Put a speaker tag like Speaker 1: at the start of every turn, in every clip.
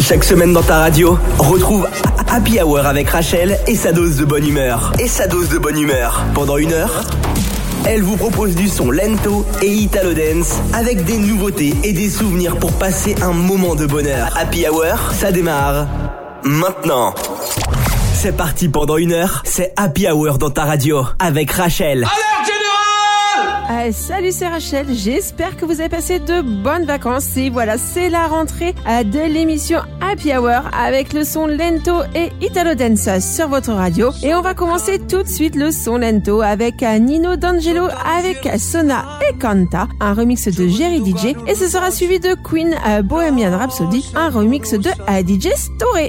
Speaker 1: Chaque semaine dans ta radio, retrouve Happy Hour avec Rachel et sa dose de bonne humeur. Pendant 1 heure, elle vous propose du son lento et Italo Dance avec des nouveautés et des souvenirs pour passer un moment de bonheur. Happy Hour, ça démarre maintenant. C'est parti pendant 1 heure, c'est Happy Hour dans ta radio avec Rachel.
Speaker 2: Alerte générale!
Speaker 3: Salut, c'est Rachel, j'espère que vous avez passé de bonnes vacances et voilà, c'est la rentrée de l'émission Happy Hour avec le son lento et Italo Dance sur votre radio. Et on va commencer tout de suite le son lento avec Nino D'Angelo avec Sona et Canta, un remix de Jerry DJ, et ce sera suivi de Queen Bohemian Rhapsody, un remix de DJ Storé.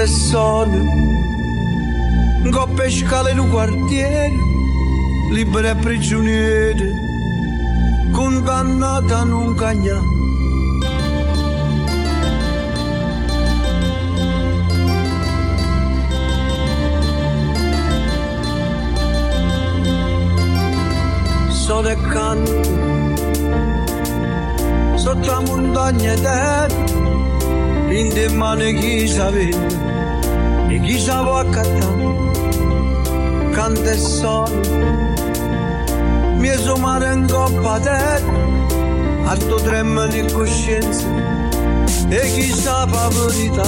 Speaker 4: Coppe scale lu quartiere, libera e prigioniere, condannata a non cagnà. Sole e canto, sotto la montagna terra, in te mani chi sapeva e chi sa può accattare. Canta e sole, mia somare in coppa terra, a tu tremma di coscienza, e chi sa la verità.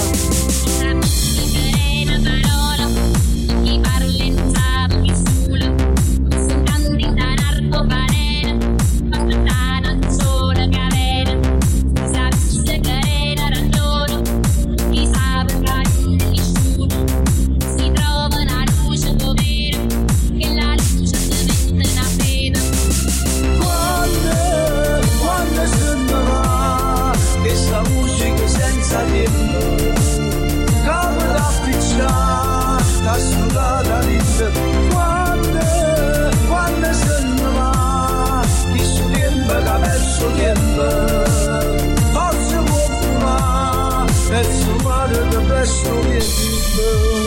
Speaker 5: Chi parla in sapo, chi sulla, su canti da narco parena, ma tutta non sola cavena, chi sa se carena ragione, chi sa per cagliare gli sciuri, si trova una luce povera, che la luce diventa una pena.
Speaker 4: Quando se ne va, questa musica senza tempo, come da picciare, da sudata linda. Quando se ne va, chi su tempo che ha perso tempo, forse può fumare, e su mare che presto viene.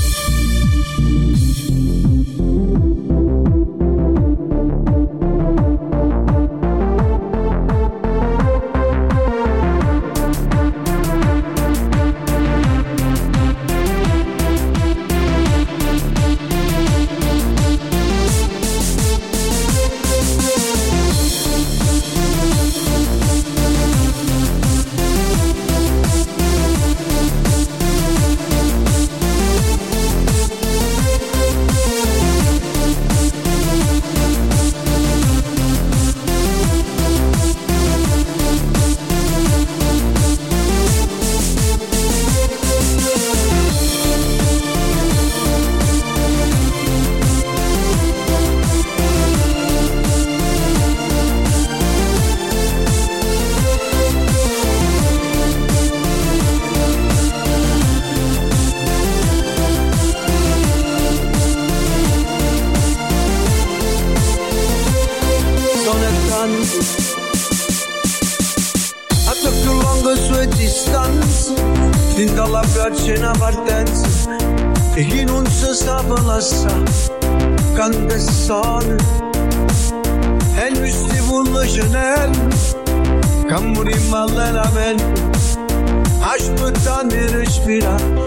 Speaker 4: C'è una partenza e chi non si sta per lasciare, canta e suona e il vestibolo cenello che morimmo allenamento aspettando di respirare.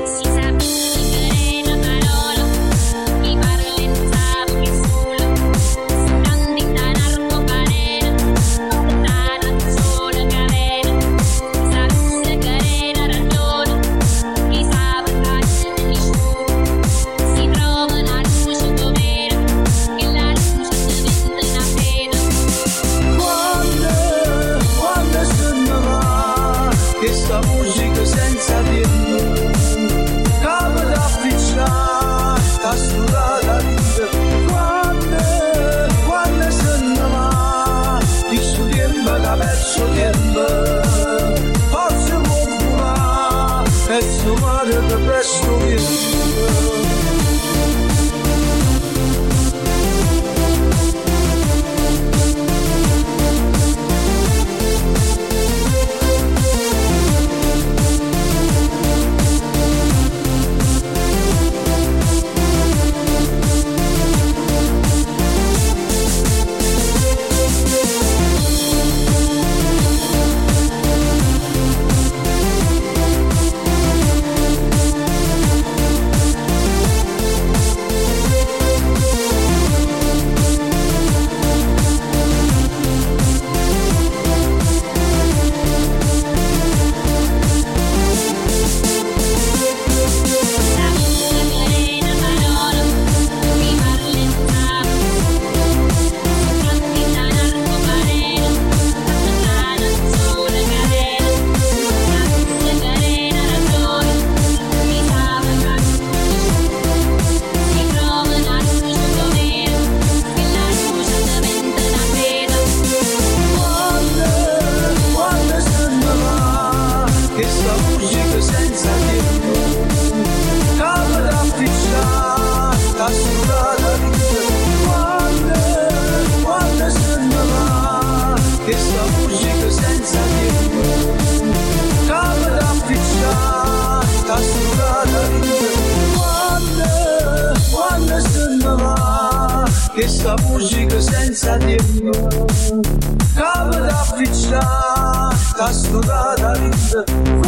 Speaker 4: questa musica senza tempo, capo da ficcia, tasto da vita,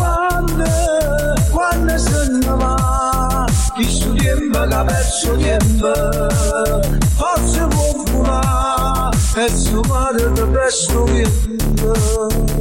Speaker 4: quando se ne va, chi su tempo che ha perso tempo, forse può fumare, e su mare che presto viene.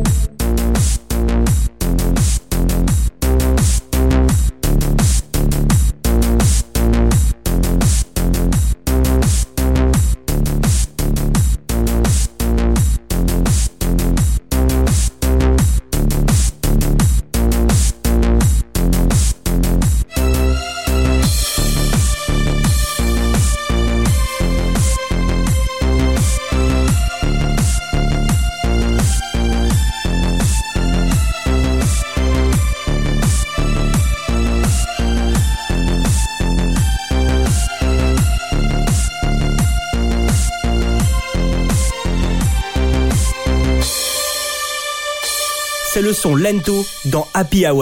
Speaker 1: C'est le son Lento dans Happy Hour.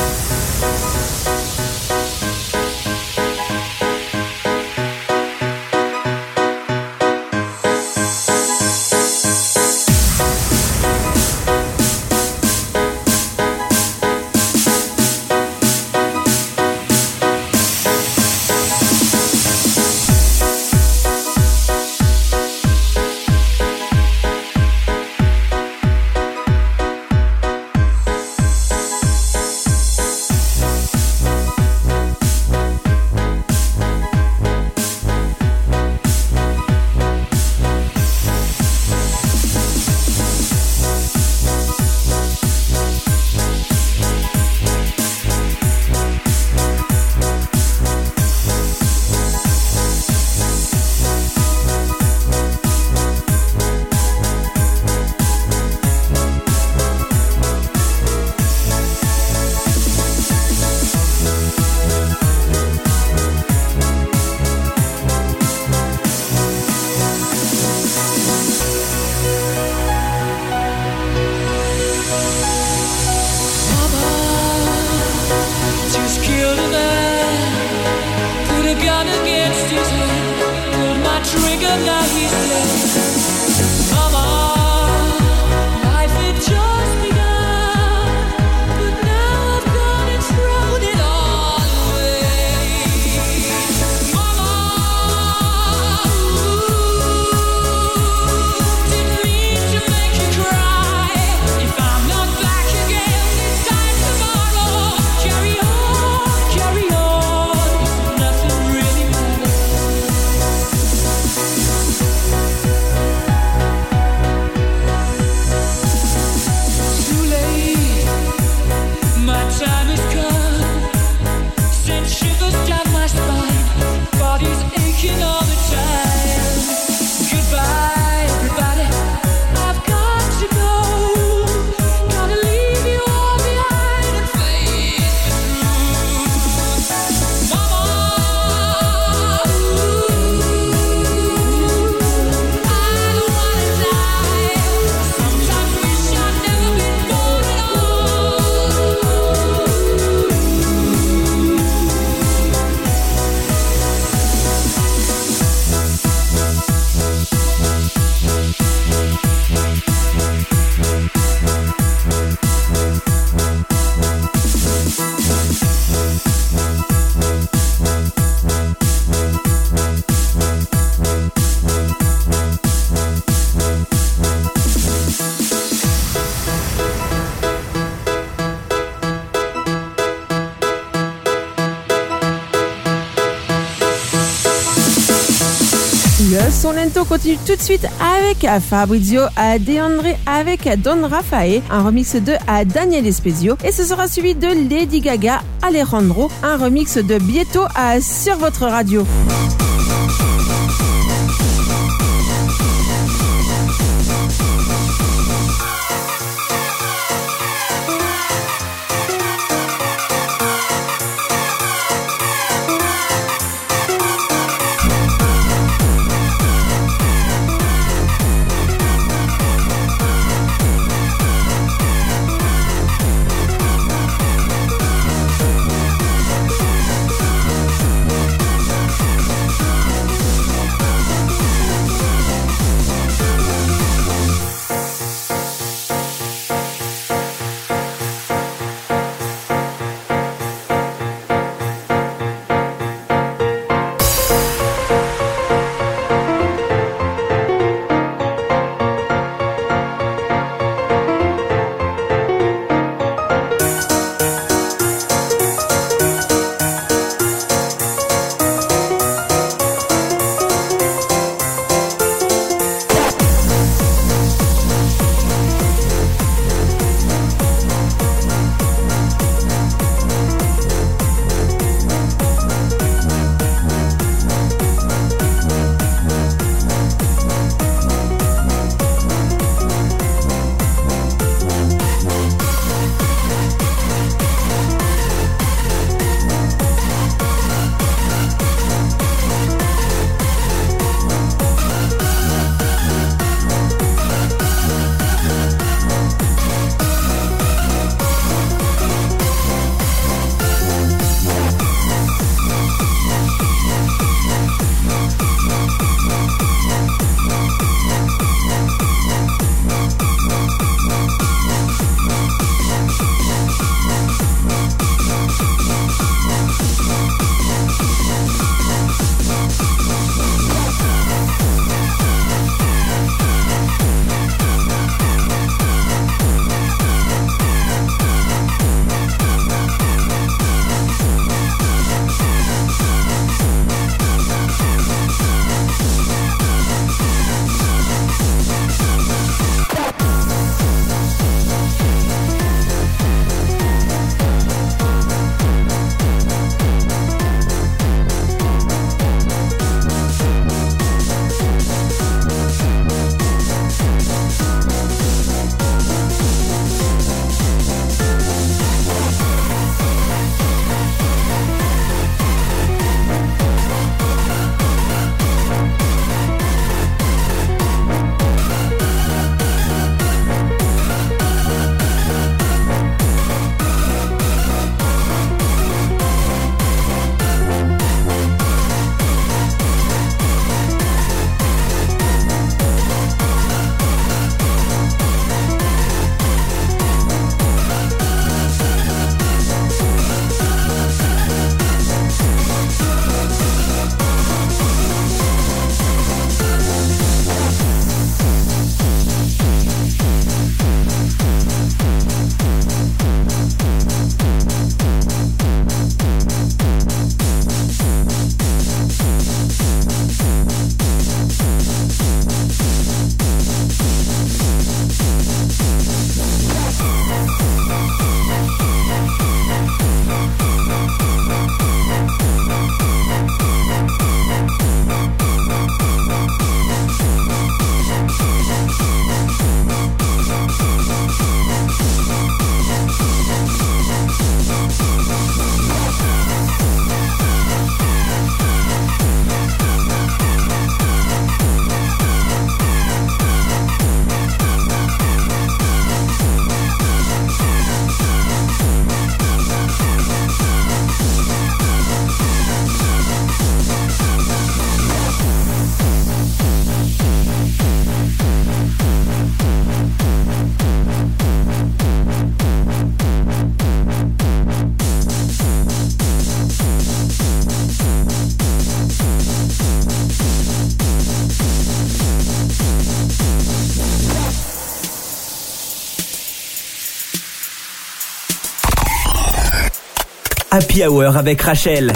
Speaker 3: Le son Lento continue tout de suite avec Fabrizio De André avec Don Rafael, un remix de Daniel Espesio, et ce sera suivi de Lady Gaga Alejandro, un remix de Bientôt sur votre radio.
Speaker 1: Happy Hour avec Rachel.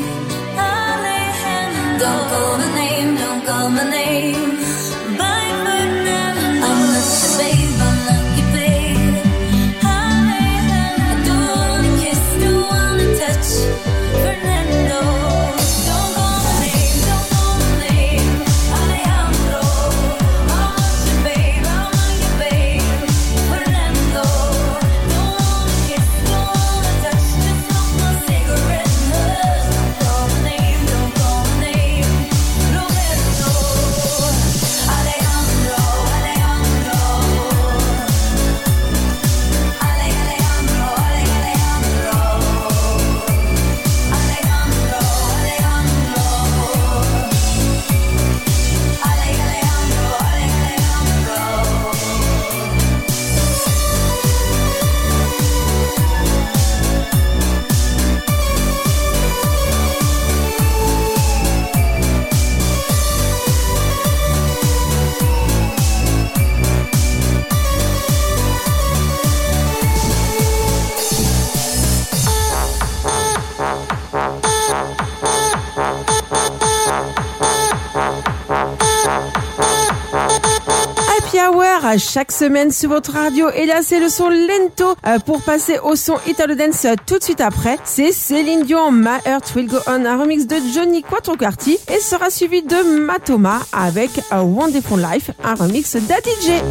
Speaker 2: Don't call my name, don't call my name by
Speaker 3: 21h chaque semaine sur votre radio. Et là, c'est le son lento pour passer au son Italo Dance tout de suite après. C'est Céline Dion, My Heart Will Go On, un remix de Johnny Quattrocarty et sera suivi de Matoma avec A Wonderful Life, un remix d'Adidj.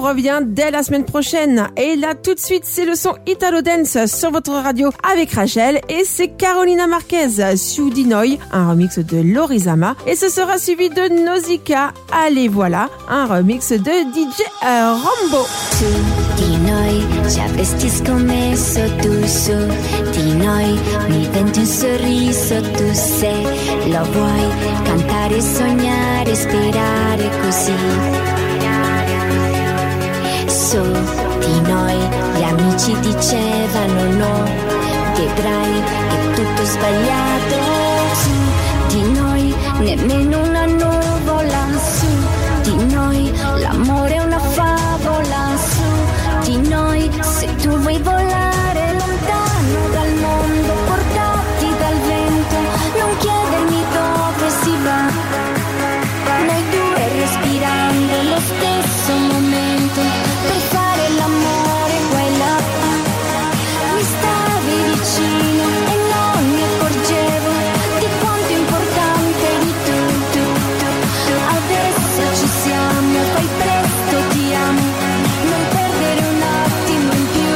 Speaker 3: revient dès la semaine prochaine. Et là, tout de suite, c'est le son Italo Dance sur votre radio avec Rachel. Et c'est Carolina Marquez, Su Di Noi, un remix de Lorizama. Et ce sera suivi de Nausicaa. Allez, voilà, un remix de DJ Rambo.
Speaker 2: Su di noi ci avresti scommesso, tu su di noi mi inventi un sorriso, tu se lo vuoi cantare, sognare, sperare così. Su di noi gli amici dicevano no, vedrai è tutto sbagliato. Su di noi nemmeno una nuvola, su di noi l'amore è una favola, su di noi se tu vuoi volare lontano dal mondo, portati dal vento, non chiedermi dove si va, noi due respirando lo stesso momento, per fare l'amore qua e là, mi stavi vicino e non mi accorgevo di quanto importante eri tu, adesso ci siamo, fai presto, ti amo, non perdere un attimo in più.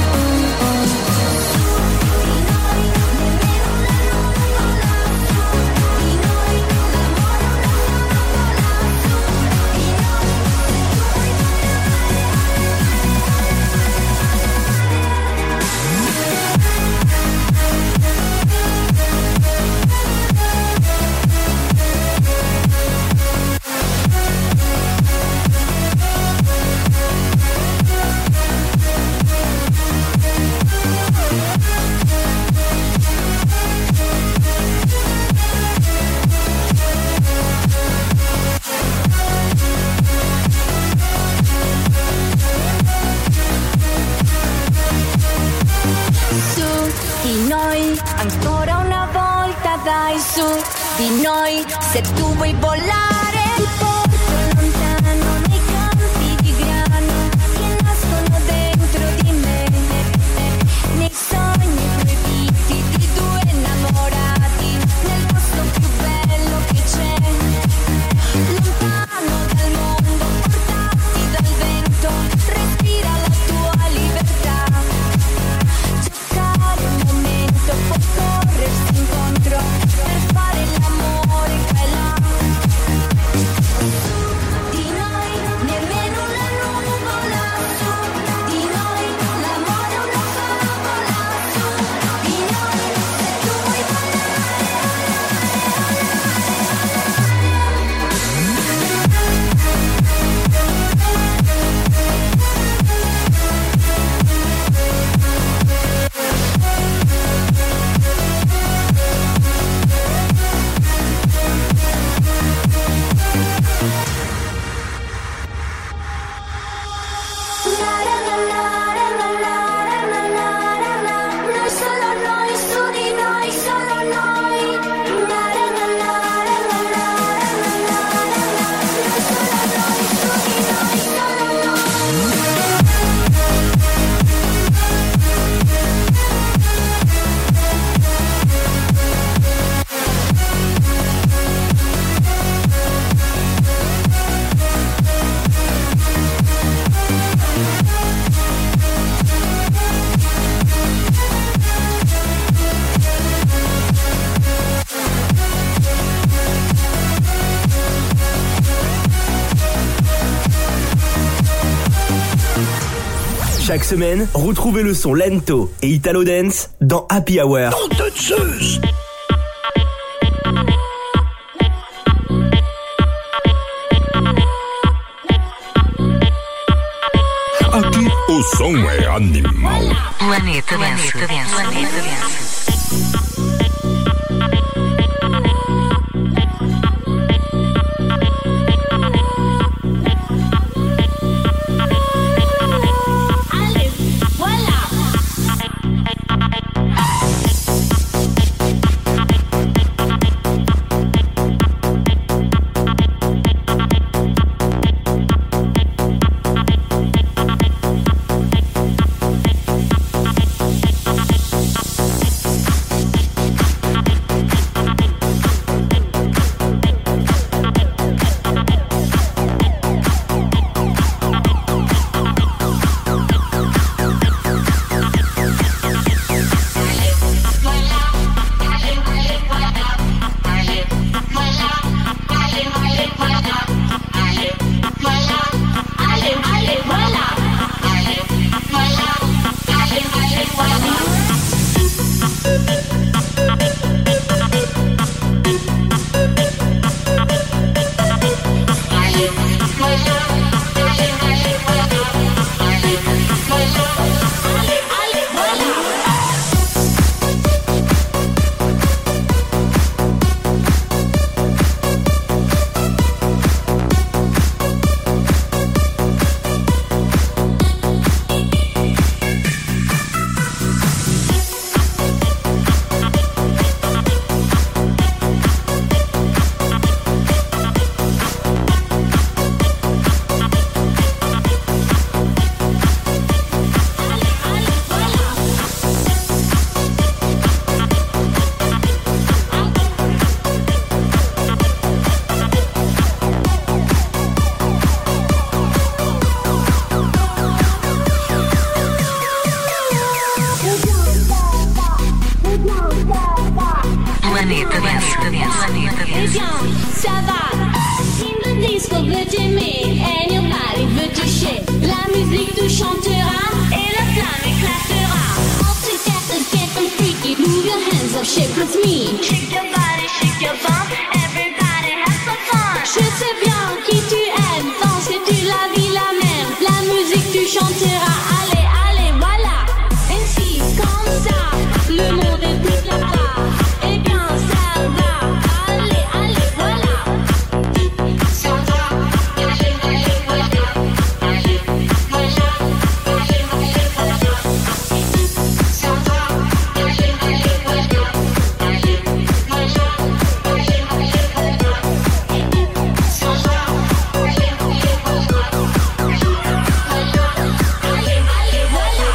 Speaker 2: Ancora una volta dai, su di noi, se tu vuoi volare ti porto lontano nei campi di grano che nascono dentro di me, nei sogni proibiti di due innamorati, nel posto più bello che c'è, lontano dal mondo, portati dal vento, respira la tua libertà, cercare un momento, può corrersi incontro per fare l'amore qua e là. Di noi nemmeno una nuvola, su di noi l'amore è una favola, su di noi se tu vuoi noi solo noi, su di noi, solo noi. Noi solo noi, su di noi, solo noi.
Speaker 1: Chaque semaine, retrouvez le son Lento et Italo Dance dans Happy Hour.
Speaker 6: Aqui o som é animal.
Speaker 7: Planeta Dance.
Speaker 5: Eh bien, ça va. In the disco, veux t'aimer, and your body veut toucher. La musique te chantera et la flamme éclatera. All together, getting freaky, move your hands up, shake with me. Shake your body, shake your bum, everybody have some fun. Je sais bien qui tu aimes, danse et tu la vis la même. La musique tu chanteras, allez, allez, voilà. Ainsi, comme ça, le monde écoute là-bas. Eh bien, ça va, allez, allez, voilà. Ça va, allez, allez, voilà. Allez, voilà, allez, allez, voilà. Ça va, allez, allez, voilà. Allez, voilà, allez, allez, voilà. Ça va, allez, allez, voilà. Allez, allez, voilà.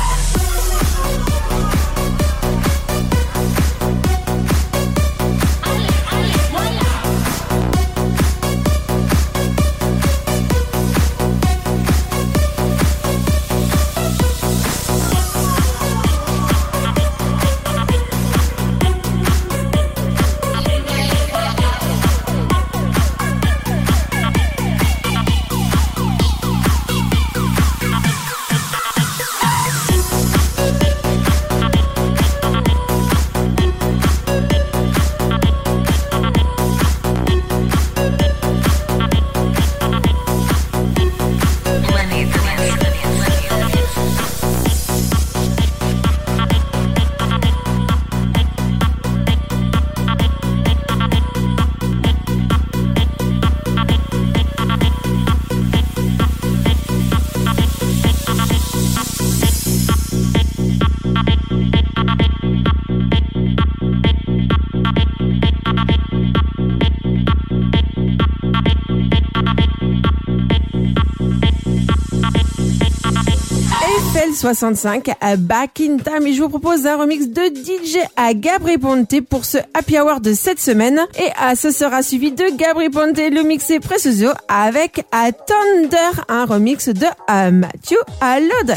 Speaker 3: Eiffel 65 à Back in Time et je vous propose un remix de DJ à Gabri Ponte pour ce Happy Hour de cette semaine et ce sera suivi de Gabri Ponte le mixé Presuso avec à Thunder un remix de Matthew Allod.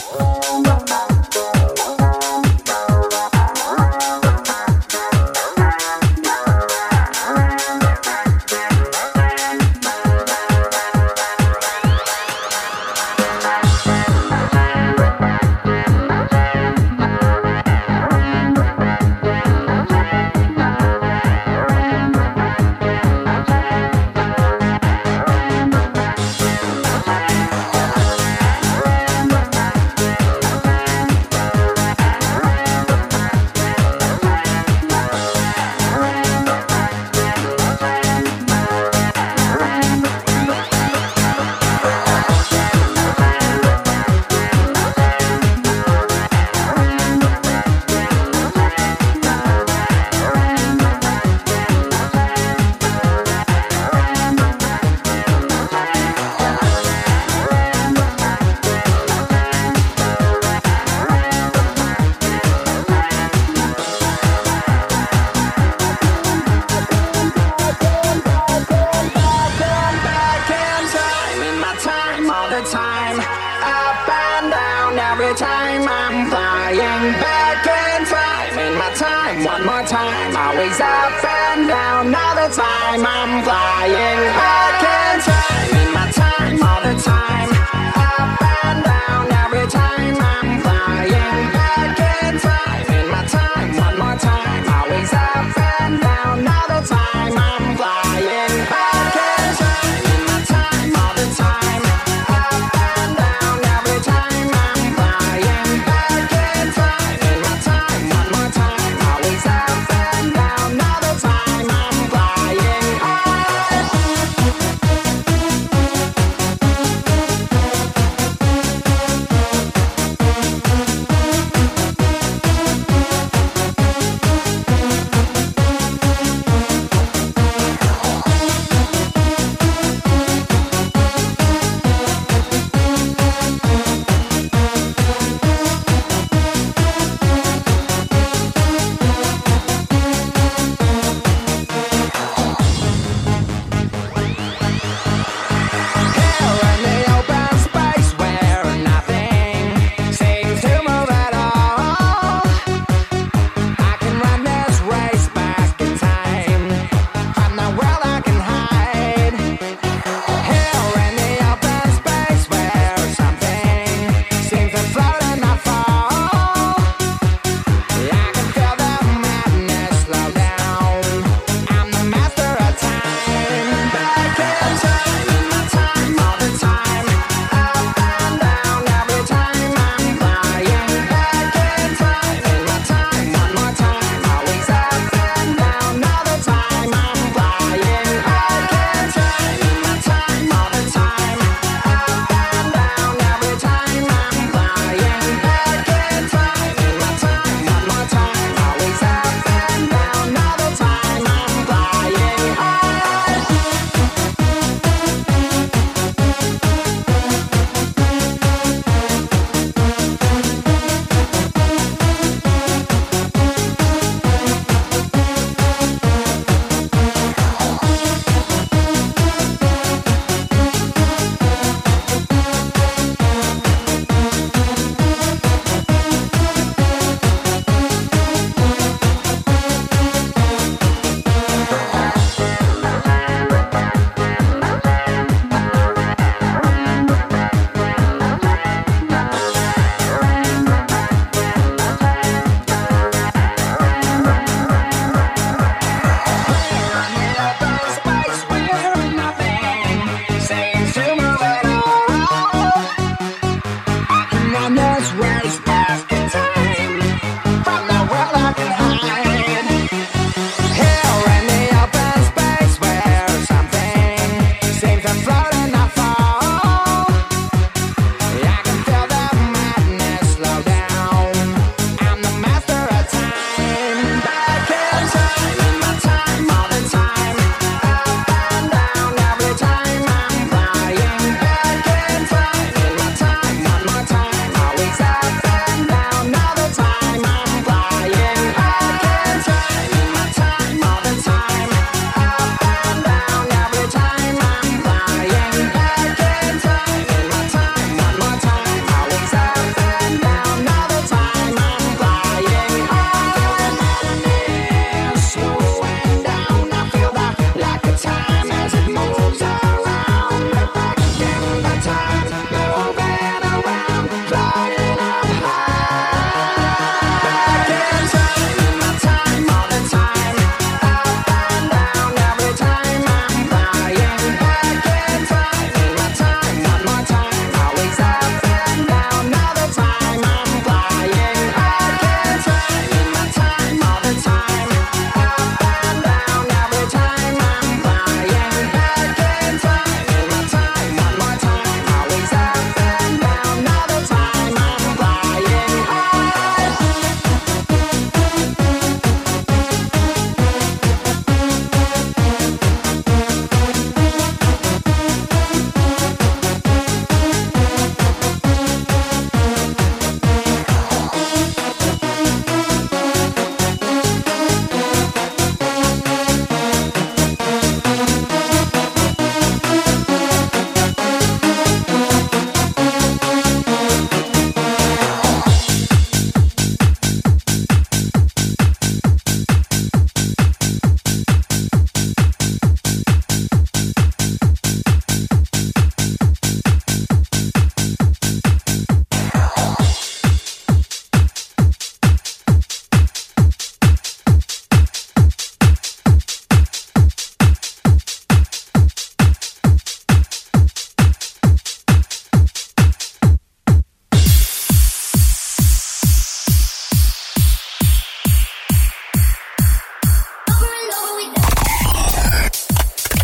Speaker 8: One more time, always up and down. All the time I'm flying back in time. In my time, all the time. Up and down, every time I'm flying back in time. In my time, one more time, always up and down. All the time I'm flying back in time. In my time, all the time. Up and down, every time I'm flying back in time. In my time, one more time, always up and down. All the time I'm flying high.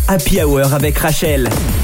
Speaker 1: Happy Hour avec Rachel.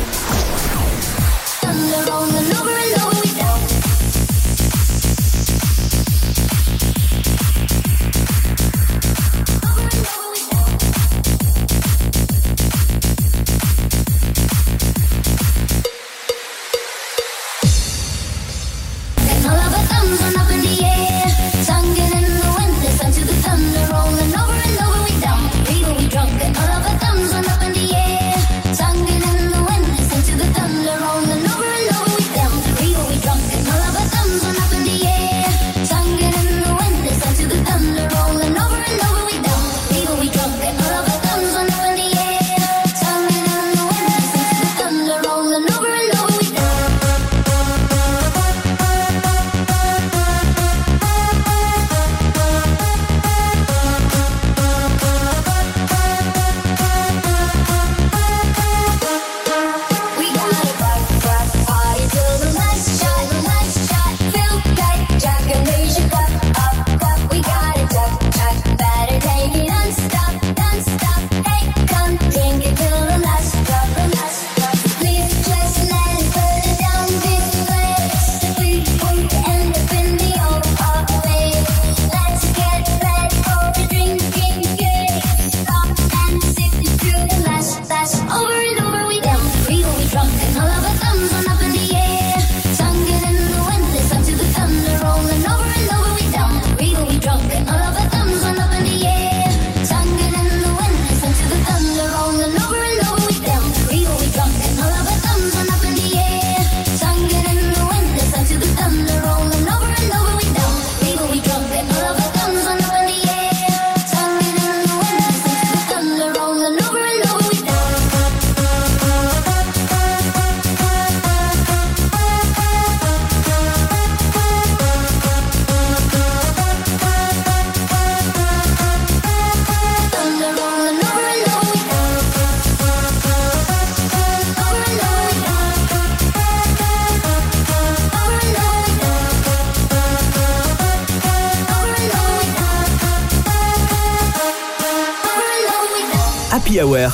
Speaker 1: Happy Hour.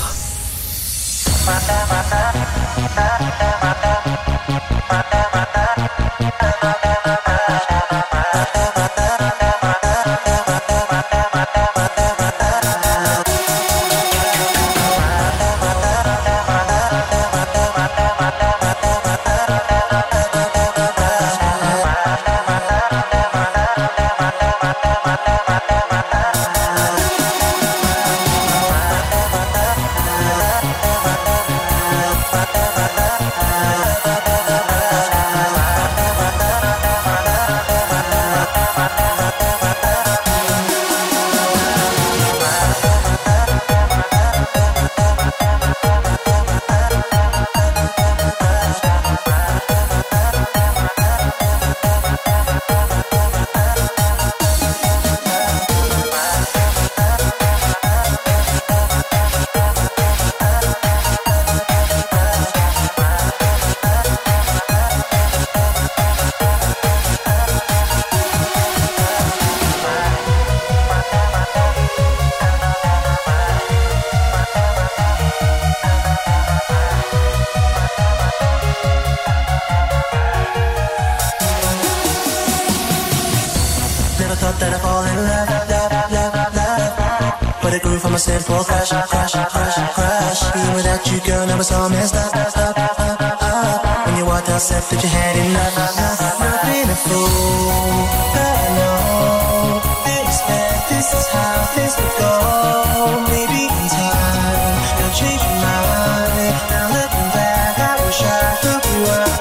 Speaker 9: Simple crash, crash, crash, crash. Being without you, girl, never so messed up. When you walked out, said that you had enough. Not being a fool, but I know. Didn't expect this is how things would go. Maybe in time, you'll change your mind. Now looking back, I wish I took you up.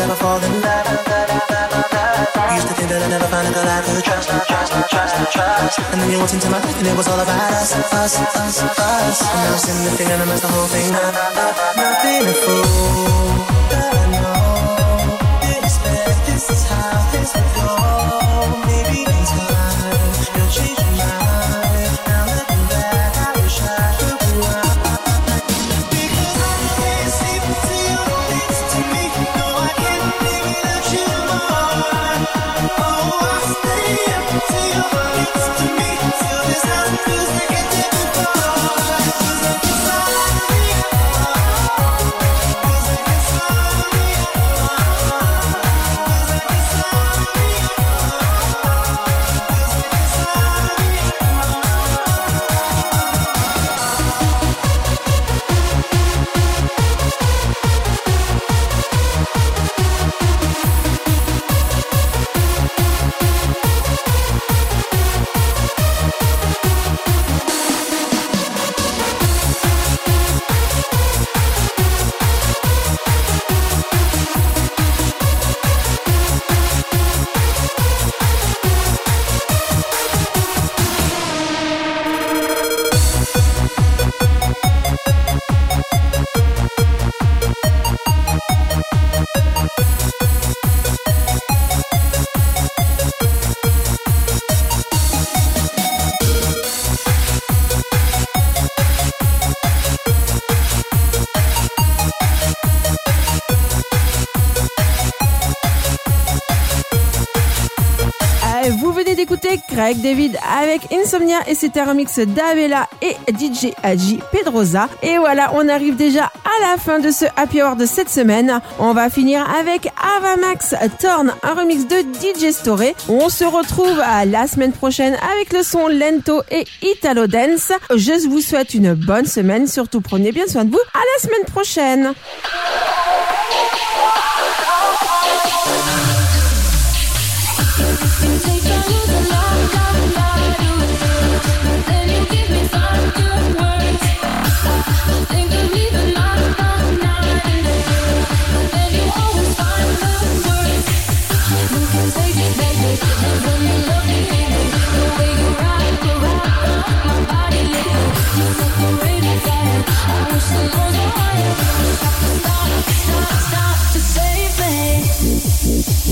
Speaker 9: never fall in love. Used to think that I'd never find a girl I could trust. And then you walked into my life and it was all about us. And now I'm sitting there thinking I messed the whole thing up. Not being a fool, but I know didn't expect this is how this would go. Maybe in time you'll change your mind. Now looking back, I wish I could rewind. Because I can't see until you're next to me. No, I can't live without you more. Oh, I'll stay up until you're next to me. Till this house feels like it did before. 'Cause I can sign me up. 'Cause I can sign me up. 'Cause I can sign me up. 'Cause I can sign me
Speaker 3: Vous venez d'écouter Craig David avec Insomnia et c'était un remix d'Avella et DJ Haji Pedrosa. Et voilà, on arrive déjà à la fin de ce Happy Hour de cette semaine. On va finir avec Avamax Torn, un remix de DJ Storé. On se retrouve la semaine prochaine avec le son Lento et Italo Dance. Je vous souhaite une bonne semaine, surtout prenez bien soin de vous. À la semaine prochaine.
Speaker 2: Stop to save me.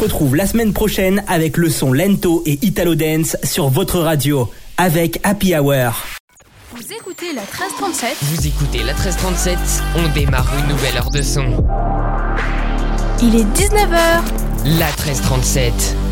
Speaker 1: retrouve la semaine prochaine avec le son Lento et Italo Dance sur votre radio avec Happy Hour.
Speaker 10: Vous écoutez la 1337.
Speaker 11: Vous écoutez la 1337. On démarre une nouvelle heure de son.
Speaker 10: Il est 19h.
Speaker 11: La 1337.